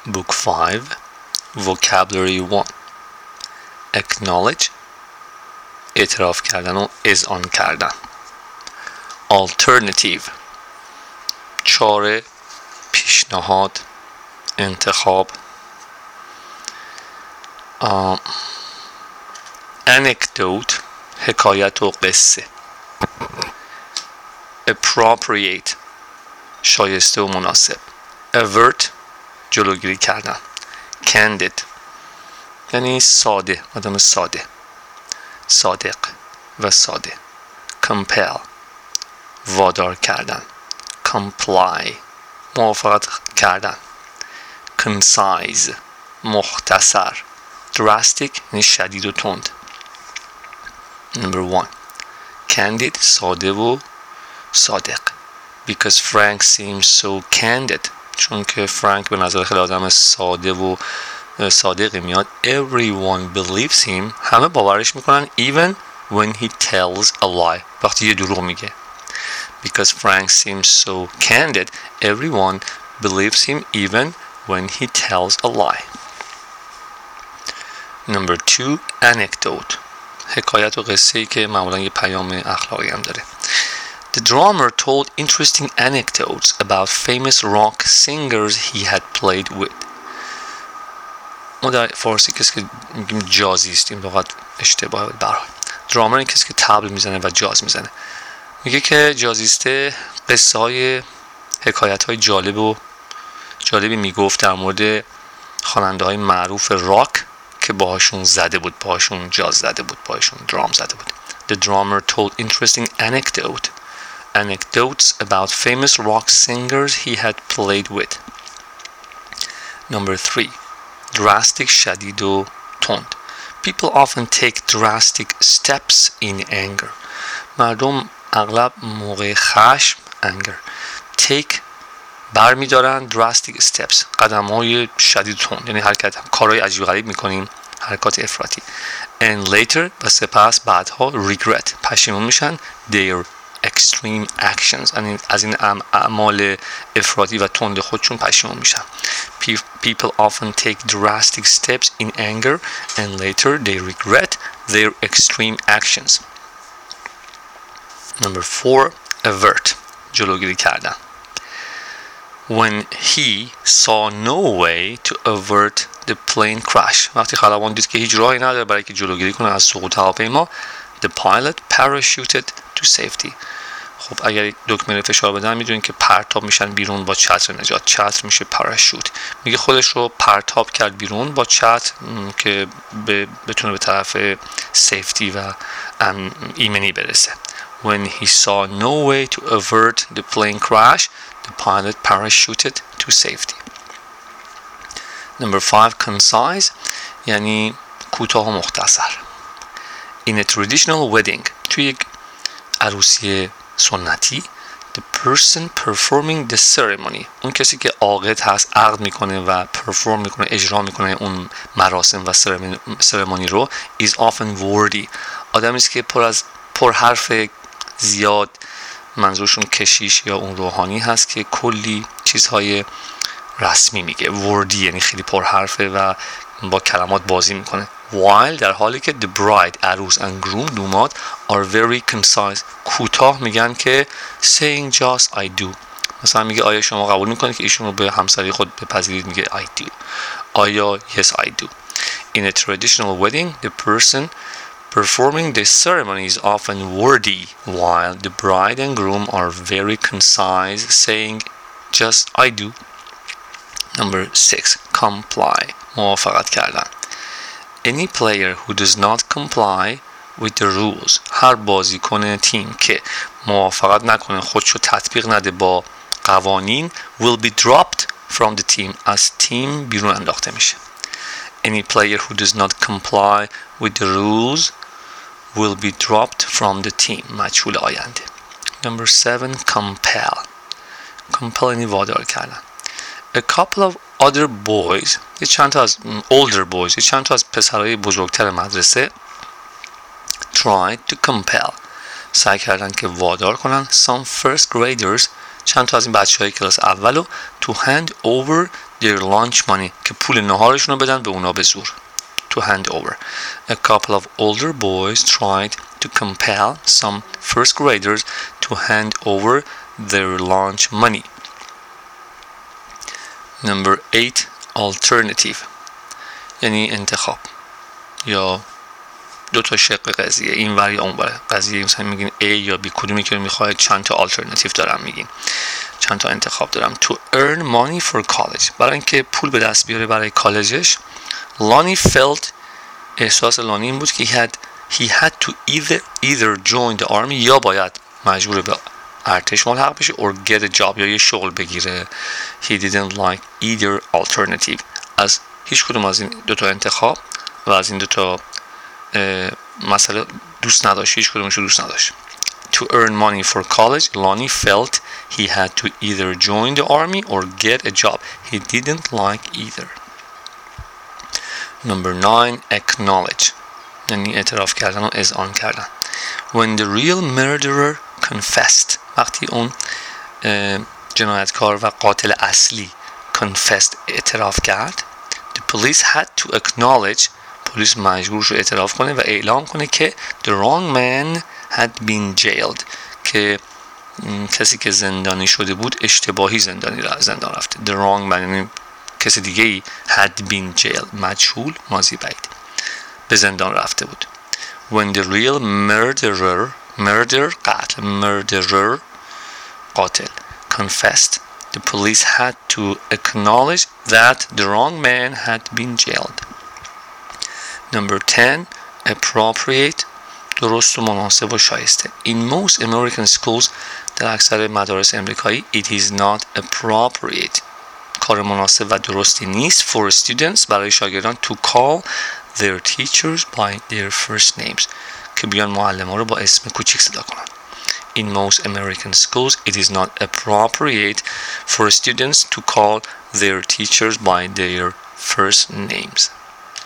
Book 5 Vocabulary 1 Acknowledge اعتراف کردن و اذعان کردن. Alternative چاره، پیشنهاد، انتخاب. Anecdote حکایت و قصه. Appropriate شایسته و مناسب. Avert جلوگیری کردن. Candid یعنی ساده، آدم ساده، صادق و ساده. Compel وادار کردن. Comply موافقت کردن. Concise مختصر. Drastic یعنی شدید و تند. Number 1 Candid ساده و صادق. Because Frank seems so candid چون که فرانک به نظر خیلی آدم ساده و صادقی میاد. Everyone believes him همه باورش میکنن even when he tells a lie وقتی یه دروغ میگه. Because Frank seems so candid everyone believes him even when he tells a lie. Number 2 Anecdote حکایت و قصه‌ای که معمولا یه پیام اخلاقی هم داره. The drummer told interesting anecdotes about famous rock singers he had played with. ما در فارسی کسی که میگیم جازیست، این لغت اشتباهه. برای درامر این کسی که طبل میزنه و جاز میزنه. میگه که جازیسته قصه های حکایت های جالبی میگفت در مورد خواننده های معروف راک که باهاشون زده بود، باهاشون جاز زده بود، باهاشون درام زده بود. The drummer told interesting anecdotes about famous rock singers he had played with. Number 3 Drastic شدید و تند. People often take drastic steps in anger. مردم اغلب موقع خشم take برمیدارن drastic steps قدم های شدید و تند، یعنی کارهای عجیب غریب میکنیم، حرکات افراطی. And later و سپس بعدها regret پشیمون میشن their extreme actions از این اعمال افراطی و تند خودشون پشیمون میشن. People often take drastic steps in anger and later they regret their extreme actions. Number 4 Avert جلوگیری کردن. When he saw no way to avert the plane crash وقتی خلبان دید که هیچ راهی نداره برای که جلوگیری کنه از سقوط هواپیما the pilot parachuted to safety. خب اگر دکمه فشار بدن میدونین که پرتاب میشن بیرون با چتر نجات. چتر میشه پاراشوت. میگه خودش رو پرتاب کرد بیرون با چتر که بتونه به طرف سیفتی و ایمنی برسه. When he saw no way to avert the plane crash the pilot parachuted to safety. Number 5 Concise یعنی کوتاه و مختصر. In a traditional wedding توی یک عروسی سنتی the person performing the ceremony اون کسی که عاقد هست عقد میکنه و پرفورم میکنه، اجرا میکنه اون مراسم و سرمونی رو is often wordy آدمی است که پر حرف زیاد، منظورشون کشیش یا اون روحانی هست که کلی چیزهای رسمی میگه. wordy یعنی خیلی پر حرفه و با کلمات بازی میکنه. while در حالی که the bride عروس and groom دوماد are very concise کوتاه میگن که saying just I do. مثلا میگه آیا شما قبول میکنید که ایشون رو به همسری خود بپذیرید؟ میگه I do. آیا yes I do. In a traditional wedding the person performing the ceremony is often wordy while the bride and groom are very concise saying just I do. Number 6 Comply موافقت کردن. Any player who does not comply with the rules هر بازیکن تیم که موافقت نکنه، خودشو تطبیق نده با قوانین will be dropped from the team از تیم بیرون انداخته میشه. Any player who does not comply with the rules will be dropped from the team مجهول آینده. Number 7 Compel یعنی وادار کردن. A couple of other boys یه چند تا از older boys یه چند تا از پسرای بزرگتر مدرسه tried to compel سعی کردن که وادار کنن some first graders چند تا از این بچه های کلاس اولو to hand over their lunch money که پول نهارشون رو بدن به اونا به زور. To hand over. A couple of older boys tried to compel some first graders to hand over their lunch money. Number 8. Alternative یعنی انتخاب یا دو تا شق قضیه، این ور یا اون ور قضیه. مثلا میگین A یا B کدومی که میخواید، چند تا alternative دارم، میگین چند تا انتخاب دارم. To earn money for college برای اینکه پول به دست بیاره برای کالجش. Lonnie felt احساس لانی این بود که he had to either join the army یا باید مجبور به ارتش ملحق بشه or get a job یا یه شغل بگیره. He didn't like either alternative از هیچ کدوم از این دو تا انتخاب و از این دو تا مسئله دوست نداشت، هیچ کدومش رو دوست نداشت. To earn money for college, Lonnie felt he had to either join the army or get a job. He didn't like either. Number 9. Acknowledge یعنی اعتراف کردن و اذعان کردن. When the real murderer confessed وقتی اون جنایتکار و قاتل اصلی confessed اعتراف کرد. The police had to acknowledge پلیس مجبور شد اعتراف کنه و اعلام کنه که the wrong man had been jailed که کسی که زندانی شده بود اشتباهی زندان رفته. The wrong man یعنی کسی دیگه ای had been jailed مجهول ماضی بعید به زندان رفته بود. When the real murderer قاتل confessed, the police had to acknowledge that the wrong man had been jailed. Number 10. Appropriate درست و مناسب و شایسته. In most American schools در اکثر مدارس امریکایی it is not appropriate کار مناسب و درستی نیست for students برای شاگردان to call their teachers by their first names که بیان معلم‌ها رو با اسم کوچیک صدا کنن. In most American schools it is not appropriate for students to call their teachers by their first names.